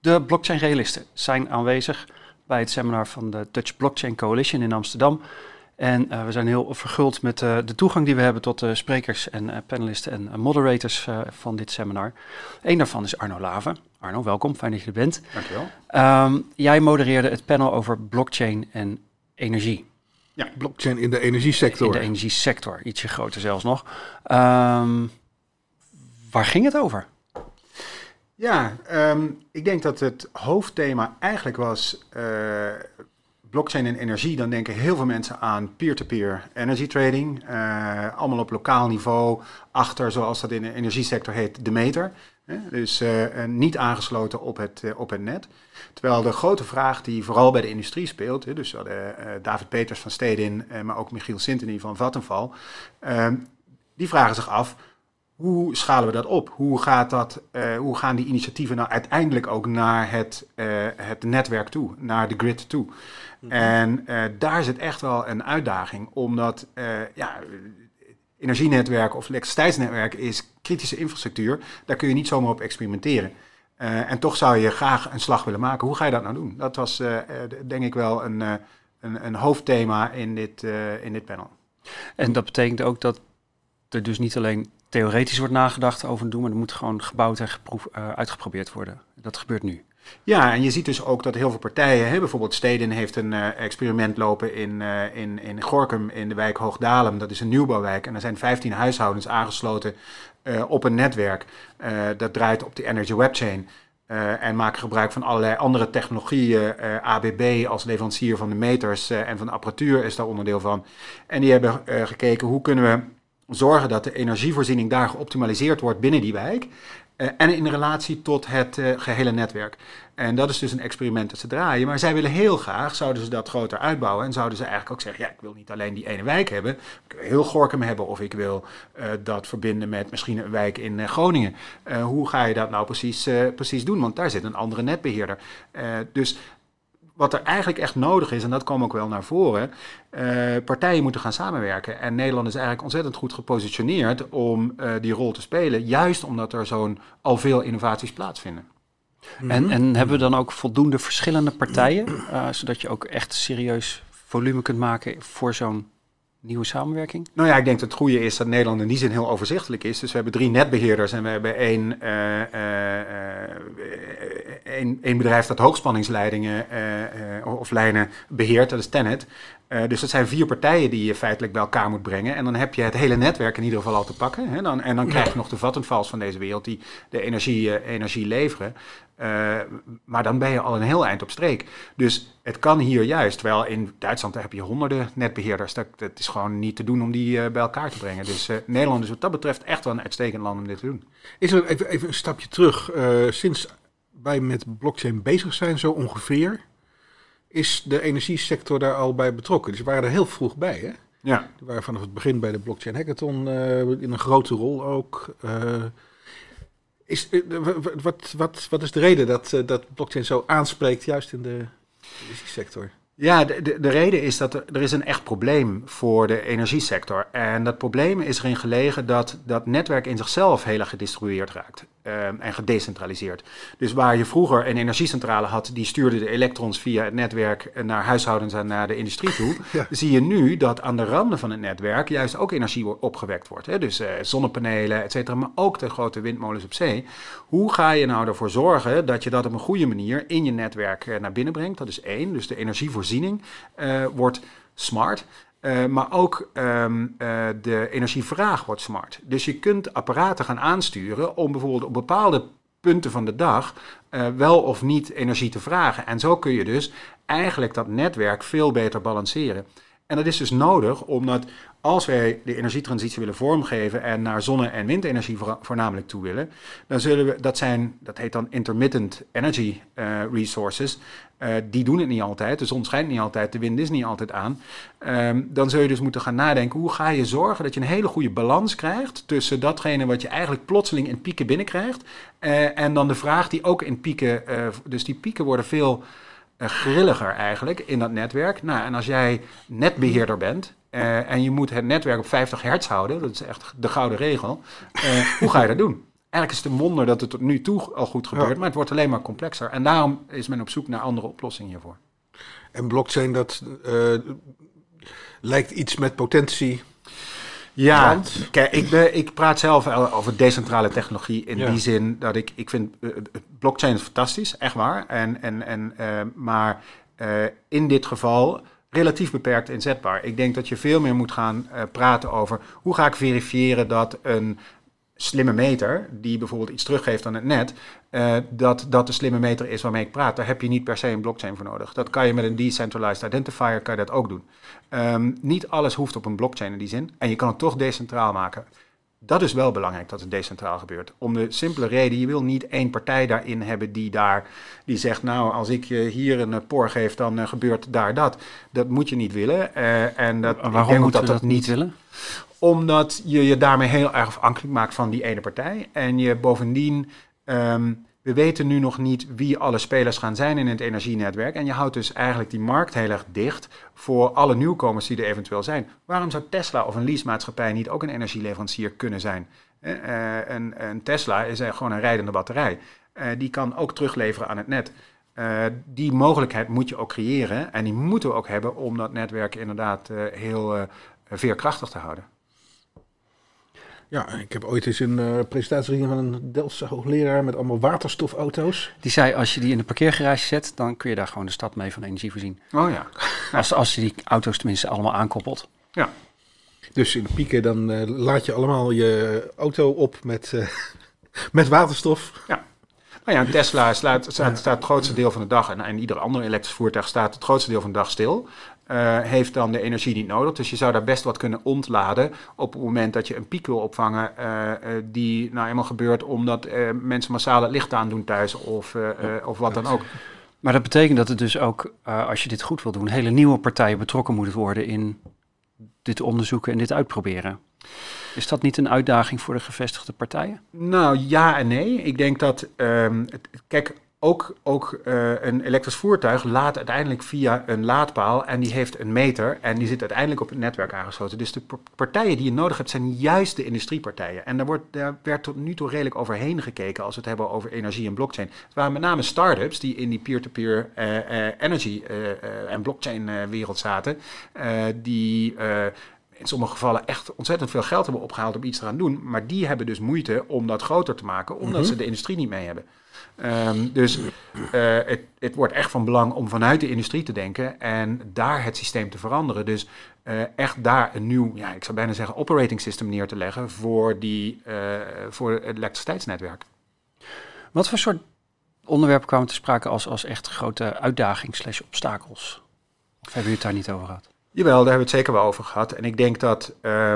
De blockchain realisten zijn aanwezig bij het seminar van de Dutch Blockchain Coalition in Amsterdam. En we zijn heel verguld met de toegang die we hebben tot de sprekers en panelisten en moderators van dit seminar. Eén daarvan is Arno Lave. Arno, welkom, fijn dat je er bent. Dankjewel. Jij modereerde het panel over blockchain en energie. Ja, blockchain in de energiesector. In de energiesector, ietsje groter zelfs nog. Waar ging het over? Ja, ik denk dat het hoofdthema eigenlijk was blockchain en energie. Dan denken heel veel mensen aan peer-to-peer energy trading. Allemaal op lokaal niveau, achter, zoals dat in de energiesector heet, de meter. Dus niet aangesloten op het net. Terwijl de grote vraag die vooral bij de industrie speelt, dus David Peters van Stedin, maar ook Michiel Sintony van Vattenfall, die vragen zich af, hoe schalen we dat op? Hoe gaan die initiatieven nou uiteindelijk ook naar het netwerk toe, naar de grid toe? Mm-hmm. En daar zit echt wel een uitdaging, omdat energienetwerk of elektriciteitsnetwerk is kritische infrastructuur. Daar kun je niet zomaar op experimenteren. En toch zou je graag een slag willen maken. Hoe ga je dat nou doen? Dat was denk ik wel een hoofdthema in dit panel. En dat betekent ook dat er dus niet alleen theoretisch wordt nagedacht over het doen, maar er moet gewoon gebouwd en uitgeprobeerd worden. Dat gebeurt nu. Ja, en je ziet dus ook dat heel veel partijen, bijvoorbeeld Stedin heeft een experiment lopen in Gorinchem in de wijk Hoogdalem. Dat is een nieuwbouwwijk en er zijn 15 huishoudens aangesloten op een netwerk. Dat draait op de Energy Webchain en maken gebruik van allerlei andere technologieën. ABB als leverancier van de meters en van de apparatuur is daar onderdeel van. En die hebben gekeken hoe kunnen we zorgen dat de energievoorziening daar geoptimaliseerd wordt binnen die wijk. En in relatie tot het gehele netwerk. En dat is dus een experiment dat ze draaien. Maar zij willen heel graag, zouden ze dat groter uitbouwen. En zouden ze eigenlijk ook zeggen, ja, ik wil niet alleen die ene wijk hebben. Ik wil heel Gorinchem hebben of ik wil dat verbinden met misschien een wijk in Groningen. Hoe ga je dat nou precies doen? Want daar zit een andere netbeheerder. Dus wat er eigenlijk echt nodig is, en dat kwam ook wel naar voren, partijen moeten gaan samenwerken. En Nederland is eigenlijk ontzettend goed gepositioneerd om die rol te spelen, juist omdat er al veel innovaties plaatsvinden. Mm-hmm. En hebben we dan ook voldoende verschillende partijen, zodat je ook echt serieus volume kunt maken voor zo'n nieuwe samenwerking? Nou ja, ik denk dat het goede is dat Nederland in die zin heel overzichtelijk is. Dus we hebben 3 netbeheerders en we hebben één bedrijf dat hoogspanningsleidingen of lijnen beheert, dat is TenneT. Dus dat zijn 4 partijen die je feitelijk bij elkaar moet brengen. En dan heb je het hele netwerk in ieder geval al te pakken. Hè? Dan krijg je nog de Vattenfalls van deze wereld die de energie leveren. Maar dan ben je al een heel eind op streek. Dus het kan hier juist. Terwijl in Duitsland daar heb je honderden netbeheerders. Dat is gewoon niet te doen om die bij elkaar te brengen. Dus Nederland is wat dat betreft echt wel een uitstekend land om dit te doen. Is er even een stapje terug. Sinds wij met blockchain bezig zijn, zo ongeveer, is de energiesector daar al bij betrokken. Dus we waren er heel vroeg bij, hè? Ja. Die waren vanaf het begin bij de Blockchain Hackathon in een grote rol ook. Wat is de reden dat blockchain zo aanspreekt, juist in de energiesector? Ja, de reden is dat er is een echt probleem voor de energiesector. En dat probleem is erin gelegen dat dat netwerk in zichzelf heel erg gedistribueerd raakt. En gedecentraliseerd. Dus waar je vroeger een energiecentrale had, die stuurde de elektrons via het netwerk naar huishoudens en naar de industrie toe. Ja. Zie je nu dat aan de randen van het netwerk juist ook energie opgewekt wordt. Hè? Dus zonnepanelen, et cetera, maar ook de grote windmolens op zee. Hoe ga je nou ervoor zorgen dat je dat op een goede manier in je netwerk naar binnen brengt? Dat is 1. Dus de energievoorziening wordt smart. Maar ook de energievraag wordt smart. Dus je kunt apparaten gaan aansturen om bijvoorbeeld op bepaalde punten van de dag wel of niet energie te vragen. En zo kun je dus eigenlijk dat netwerk veel beter balanceren. En dat is dus nodig omdat als wij de energietransitie willen vormgeven en naar zonne- en windenergie voornamelijk toe willen, dan zullen we, dat heet dan intermittent energy resources, die doen het niet altijd, de zon schijnt niet altijd, de wind is niet altijd aan. Dan zul je dus moeten gaan nadenken, hoe ga je zorgen dat je een hele goede balans krijgt tussen datgene wat je eigenlijk plotseling in pieken binnenkrijgt en dan de vraag die ook in pieken, dus die pieken worden veel grilliger eigenlijk in dat netwerk. Nou, en als jij netbeheerder bent en je moet het netwerk op 50 hertz houden, dat is echt de gouden regel, hoe ga je dat doen? eigenlijk is het een wonder dat het tot nu toe al goed gebeurt, maar het wordt alleen maar complexer. En daarom is men op zoek naar andere oplossingen hiervoor. En blockchain, dat lijkt iets met potentie. Ja, kijk, ik praat zelf over decentrale technologie in die zin dat ik vind blockchain is fantastisch, echt waar. Maar in dit geval relatief beperkt inzetbaar. Ik denk dat je veel meer moet gaan praten over hoe ga ik verifiëren dat een slimme meter, die bijvoorbeeld iets teruggeeft aan het net, dat de slimme meter is waarmee ik praat. Daar heb je niet per se een blockchain voor nodig. Dat kan je met een decentralized identifier, kan je dat ook doen. Niet alles hoeft op een blockchain in die zin. En je kan het toch decentraal maken. Dat is wel belangrijk dat het decentraal gebeurt. Om de simpele reden, je wil niet één partij daarin hebben die zegt, nou, als ik je hier een por geef, dan gebeurt daar dat. Dat moet je niet willen. Waarom moeten we dat niet willen? Omdat je je daarmee heel erg afhankelijk maakt van die ene partij. En je bovendien, we weten nu nog niet wie alle spelers gaan zijn in het energienetwerk. En je houdt dus eigenlijk die markt heel erg dicht voor alle nieuwkomers die er eventueel zijn. Waarom zou Tesla of een leasemaatschappij niet ook een energieleverancier kunnen zijn? Een Tesla is gewoon een rijdende batterij. Die kan ook terugleveren aan het net. Die mogelijkheid moet je ook creëren. En die moeten we ook hebben om dat netwerk inderdaad heel veerkrachtig te houden. Ja, ik heb ooit eens een presentatie gezien van een Delftse hoogleraar met allemaal waterstofauto's. Die zei, als je die in de parkeergarage zet, dan kun je daar gewoon de stad mee van energie voorzien. Oh ja. Als je die auto's tenminste allemaal aankoppelt. Ja. Dus in de pieken dan laad je allemaal je auto op met waterstof. Ja. Nou ja, Tesla staat het grootste deel van de dag en ieder ander elektrisch voertuig staat het grootste deel van de dag stil. Heeft dan de energie niet nodig. Dus je zou daar best wat kunnen ontladen op het moment dat je een piek wil opvangen die nou eenmaal gebeurt omdat mensen massaal het licht aandoen thuis of wat dan ook. Maar dat betekent dat het dus ook, als je dit goed wil doen, hele nieuwe partijen betrokken moeten worden in dit onderzoeken en dit uitproberen. Is dat niet een uitdaging voor de gevestigde partijen? Nou, ja en nee. Ik denk dat, kijk, ook een elektrisch voertuig laadt uiteindelijk via een laadpaal en die heeft een meter en die zit uiteindelijk op het netwerk aangesloten. Dus de partijen die je nodig hebt zijn juist de industriepartijen. En daar werd tot nu toe redelijk overheen gekeken als we het hebben over energie en blockchain. Het waren met name start-ups die in die peer-to-peer energy en blockchain wereld zaten, die in sommige gevallen echt ontzettend veel geld hebben opgehaald om iets te gaan doen. Maar die hebben dus moeite om dat groter te maken, omdat ze de industrie niet mee hebben. Dus het wordt echt van belang om vanuit de industrie te denken en daar het systeem te veranderen. Dus echt daar een nieuw, ja, ik zou bijna zeggen, operating system neer te leggen voor het elektriciteitsnetwerk. Wat voor soort onderwerpen kwamen te sprake als echt grote uitdaging/obstakels? Of hebben jullie het daar niet over gehad? Jawel, daar hebben we het zeker wel over gehad. En ik denk dat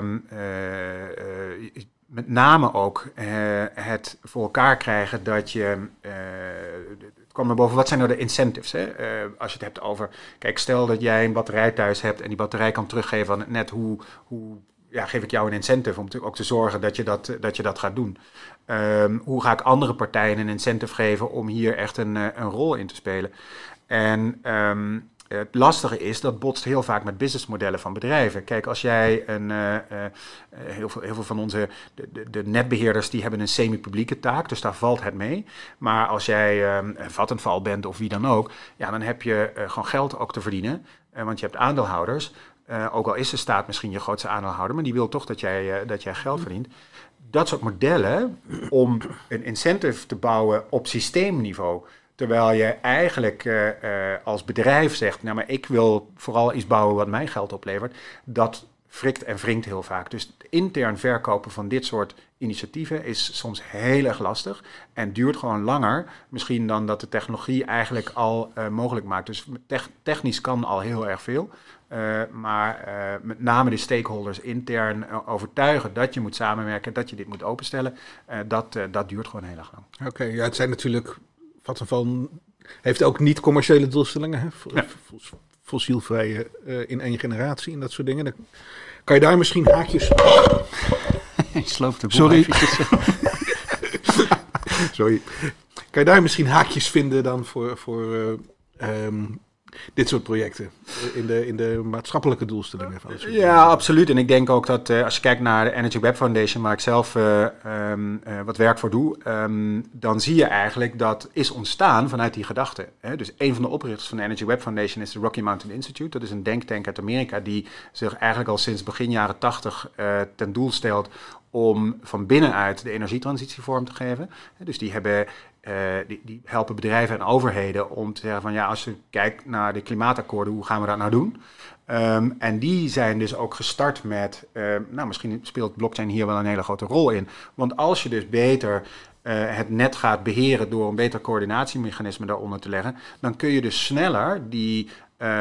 met name ook het voor elkaar krijgen dat je, het kwam naar boven, wat zijn nou de incentives? Hè? Als je het hebt over, kijk, stel dat jij een batterij thuis hebt en die batterij kan teruggeven aan het net, hoe geef ik jou een incentive om ook te zorgen dat je dat gaat doen? Hoe ga ik andere partijen een incentive geven om hier echt een rol in te spelen? En het lastige is, dat botst heel vaak met businessmodellen van bedrijven. Kijk, als jij heel veel van onze de netbeheerders die hebben een semi-publieke taak, dus daar valt het mee. Maar als jij Vattenfall bent of wie dan ook, ja, dan heb je gewoon geld ook te verdienen, want je hebt aandeelhouders. Ook al is de staat misschien je grootste aandeelhouder, maar die wil toch dat jij geld verdient. Dat soort modellen om een incentive te bouwen op systeemniveau, terwijl je eigenlijk als bedrijf zegt, nou, maar ik wil vooral iets bouwen wat mij geld oplevert, dat wrikt en wringt heel vaak. Dus het intern verkopen van dit soort initiatieven is soms heel erg lastig en duurt gewoon langer misschien dan dat de technologie eigenlijk al mogelijk maakt. Dus technisch kan al heel erg veel. Maar met name de stakeholders intern overtuigen dat je moet samenwerken, dat je dit moet openstellen, dat duurt gewoon heel erg lang. Oké, ja, het zijn natuurlijk, Vattenfall heeft ook niet commerciële doelstellingen, hè? Ja. Fossielvrije in 1 generatie en dat soort dingen. Dan kan je daar misschien haakjes... Je sloopt de boel. Sorry. Sorry. Kan je daar misschien haakjes vinden dan voor dit soort projecten in de maatschappelijke doelstellingen van het soort Ja, absoluut. En ik denk ook dat als je kijkt naar de Energy Web Foundation, waar ik zelf wat werk voor doe, dan zie je eigenlijk dat is ontstaan vanuit die gedachte. Hè? Dus een van de oprichters van de Energy Web Foundation is de Rocky Mountain Institute. Dat is een denktank uit Amerika die zich eigenlijk al sinds begin jaren 80 ten doel stelt om van binnenuit de energietransitie vorm te geven. Dus die helpen bedrijven en overheden om te zeggen van ja, als je kijkt naar de klimaatakkoorden, hoe gaan we dat nou doen? En die zijn dus ook gestart met, misschien speelt blockchain hier wel een hele grote rol in. Want als je dus beter het net gaat beheren door een beter coördinatiemechanisme daaronder te leggen, dan kun je dus sneller die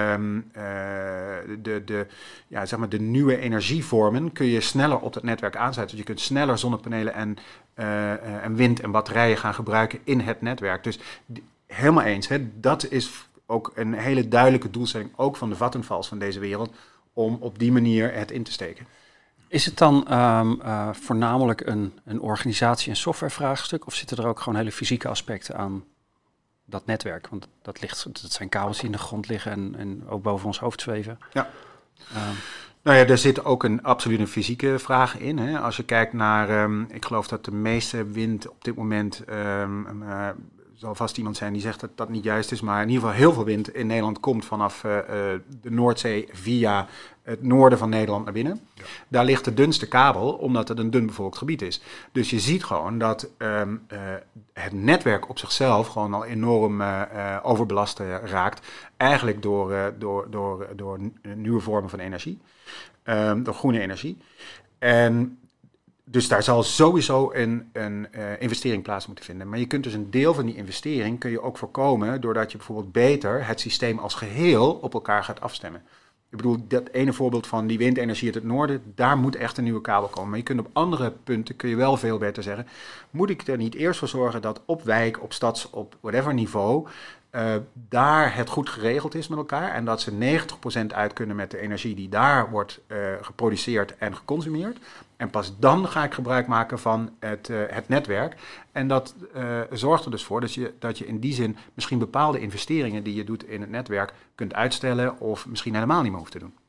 de nieuwe energievormen kun je sneller op het netwerk aansluiten. Dus je kunt sneller zonnepanelen en wind en batterijen gaan gebruiken in het netwerk. Dus helemaal eens, hè, dat is ook een hele duidelijke doelstelling, ook van de Vattenfalls van deze wereld, om op die manier het in te steken. Is het dan voornamelijk een organisatie- en softwarevraagstuk, of zitten er ook gewoon hele fysieke aspecten aan dat netwerk? Want dat zijn kabels die in de grond liggen en ook boven ons hoofd zweven. Ja. Nou ja, er zit ook absoluut een fysieke vraag in. Hè. Als je kijkt naar, ik geloof dat de meeste wind op dit moment, zal vast iemand zijn die zegt dat dat niet juist is, maar in ieder geval heel veel wind in Nederland komt vanaf de Noordzee via het noorden van Nederland naar binnen. Ja. Daar ligt de dunste kabel, omdat het een dun bevolkt gebied is. Dus je ziet gewoon dat het netwerk op zichzelf gewoon al enorm overbelast raakt. Eigenlijk door nieuwe vormen van energie. Door groene energie. En dus daar zal sowieso een investering plaats moeten vinden. Maar je kunt dus een deel van die investering kun je ook voorkomen doordat je bijvoorbeeld beter het systeem als geheel op elkaar gaat afstemmen. Ik bedoel, dat ene voorbeeld van die windenergie uit het noorden, daar moet echt een nieuwe kabel komen. Maar je kunt op andere punten, kun je wel veel beter zeggen, moet ik er niet eerst voor zorgen dat op wijk, op stads, op whatever niveau, daar het goed geregeld is met elkaar en dat ze 90% uit kunnen met de energie die daar wordt geproduceerd en geconsumeerd. En pas dan ga ik gebruik maken van het netwerk. En dat zorgt er dus voor dat je in die zin misschien bepaalde investeringen die je doet in het netwerk kunt uitstellen of misschien helemaal niet meer hoeft te doen.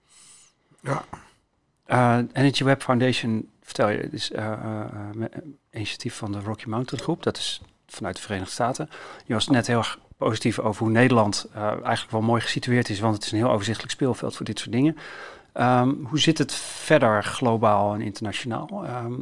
Ja. Energy Web Foundation, vertel je, is een initiatief van de Rocky Mountain Groep. Dat is vanuit de Verenigde Staten. Je was net heel erg positief over hoe Nederland eigenlijk wel mooi gesitueerd is, want het is een heel overzichtelijk speelveld voor dit soort dingen. Hoe zit het verder globaal en internationaal?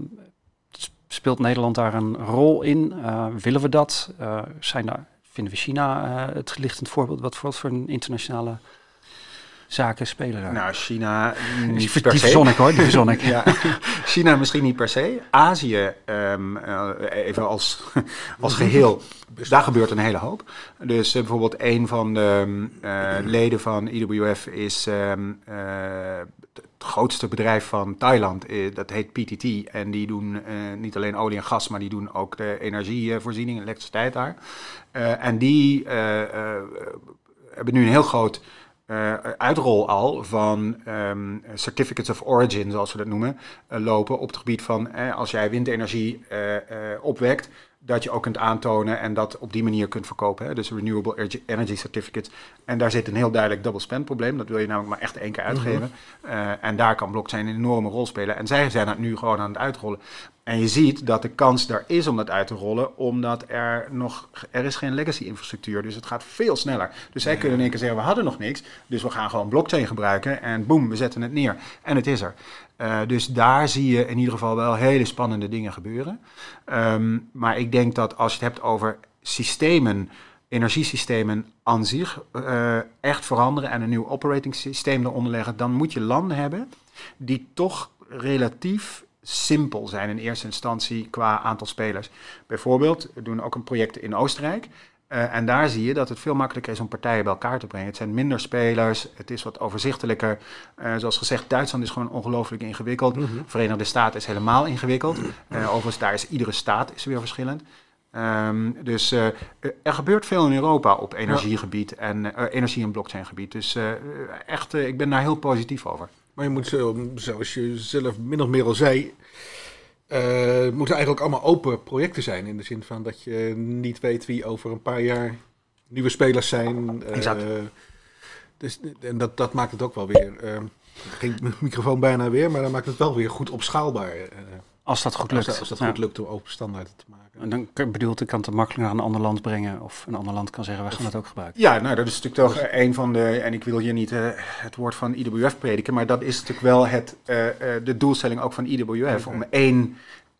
Speelt Nederland daar een rol in? Willen we dat? Vinden we China het gelichtend voorbeeld? Wat voor een internationale zaken spelen daar? Nou, China niet per se. Die verzon ik. Ja, China misschien niet per se. Azië, even als geheel, daar gebeurt een hele hoop. Dus bijvoorbeeld een van de leden van IWF is het grootste bedrijf van Thailand. Dat heet PTT. En die doen niet alleen olie en gas, maar die doen ook de energievoorziening, elektriciteit daar. En die hebben nu een heel groot uitrol al van certificates of origin, zoals we dat noemen, lopen op het gebied van als jij windenergie opwekt, dat je ook kunt aantonen en dat op die manier kunt verkopen. Hè? Dus renewable energy certificates. En daar zit een heel duidelijk double spend probleem. Dat wil je namelijk maar echt 1 keer uitgeven. En daar kan blockchain een enorme rol spelen. En zij zijn dat nu gewoon aan het uitrollen. En je ziet dat de kans er is om dat uit te rollen, omdat er is geen legacy infrastructuur. Dus het gaat veel sneller. Dus zij kunnen in één keer zeggen, we hadden nog niks. Dus we gaan gewoon blockchain gebruiken en boem, we zetten het neer. En het is er. Dus daar zie je in ieder geval wel hele spannende dingen gebeuren. Maar ik denk dat als je het hebt over systemen, energiesystemen aan zich, echt veranderen en een nieuw operating systeem eronder leggen, dan moet je landen hebben die toch relatief simpel zijn in eerste instantie qua aantal spelers. Bijvoorbeeld, we doen ook een project in Oostenrijk. En daar zie je dat het veel makkelijker is om partijen bij elkaar te brengen. Het zijn minder spelers, het is wat overzichtelijker. Zoals gezegd, Duitsland is gewoon ongelooflijk ingewikkeld. Verenigde Staten is helemaal ingewikkeld. Overigens, daar is iedere staat is weer verschillend. Dus er gebeurt veel in Europa op energiegebied en energie- en blockchaingebied. Dus echt, ik ben daar heel positief over. Maar je moet, zoals je zelf min of meer al zei, het moeten eigenlijk allemaal open projecten zijn. In de zin van dat je niet weet wie over een paar jaar nieuwe spelers zijn. Dus, en dat maakt het ook wel weer... geen microfoon bijna weer, maar dan maakt het wel weer goed opschaalbaar. Als dat goed lukt. Als dat goed lukt om open standaarden te maken. En dan ik kan het makkelijk naar een ander land brengen. Of een ander land kan zeggen, wij gaan het ook gebruiken. Ja, nou dat is natuurlijk toch een van de... En ik wil hier niet het woord van IWF prediken, maar dat is natuurlijk wel de doelstelling ook van IWF. Om één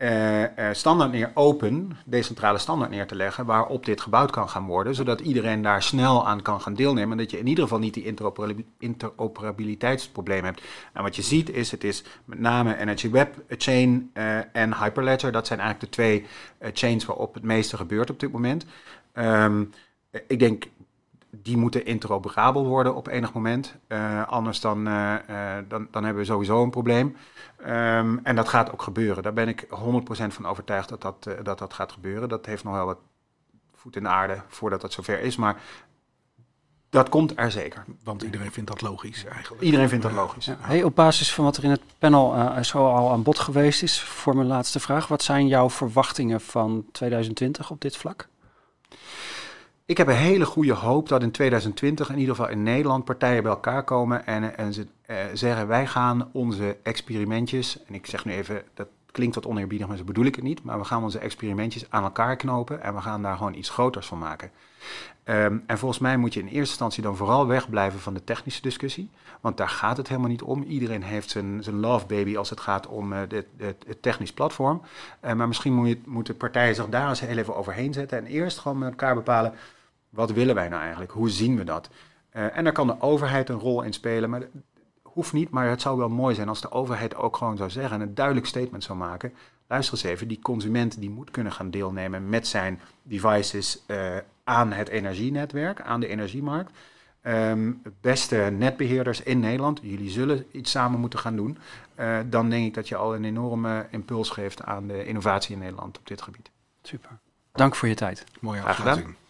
decentrale standaard neer te leggen waarop dit gebouwd kan gaan worden, zodat iedereen daar snel aan kan gaan deelnemen en dat je in ieder geval niet die interoperabiliteitsprobleem hebt. En wat je ziet is, het is met name Energy Web Chain en Hyperledger, dat zijn eigenlijk de twee chains waarop het meeste gebeurt op dit moment. Ik denk, die moeten interoperabel worden op enig moment. Anders dan hebben we sowieso een probleem. En dat gaat ook gebeuren. Daar ben ik 100% van overtuigd dat gaat gebeuren. Dat heeft nog wel wat voet in de aarde voordat dat zover is. Maar dat komt er zeker. Want iedereen vindt dat logisch eigenlijk. Iedereen vindt dat logisch. Ja. Hey, op basis van wat er in het panel zo al aan bod geweest is, voor mijn laatste vraag. Wat zijn jouw verwachtingen van 2020 op dit vlak? Ik heb een hele goede hoop dat in 2020 in ieder geval in Nederland partijen bij elkaar komen en ze zeggen, wij gaan onze experimentjes, en ik zeg nu even, dat klinkt wat oneerbiedig, maar zo bedoel ik het niet, maar we gaan onze experimentjes aan elkaar knopen en we gaan daar gewoon iets groters van maken. En volgens mij moet je in eerste instantie dan vooral wegblijven van de technische discussie, want daar gaat het helemaal niet om. Iedereen heeft zijn love baby als het gaat om het technisch platform. Maar misschien moeten partijen zich daar eens heel even overheen zetten en eerst gewoon met elkaar bepalen, wat willen wij nou eigenlijk? Hoe zien we dat? En daar kan de overheid een rol in spelen, maar hoeft niet, maar het zou wel mooi zijn als de overheid ook gewoon zou zeggen en een duidelijk statement zou maken. Luister eens even, die consument die moet kunnen gaan deelnemen met zijn devices aan het energienetwerk, aan de energiemarkt. Beste netbeheerders in Nederland, jullie zullen iets samen moeten gaan doen. Dan denk ik dat je al een enorme impuls geeft aan de innovatie in Nederland op dit gebied. Super. Dank voor je tijd. Mooie Graag afsluiting. gedaan.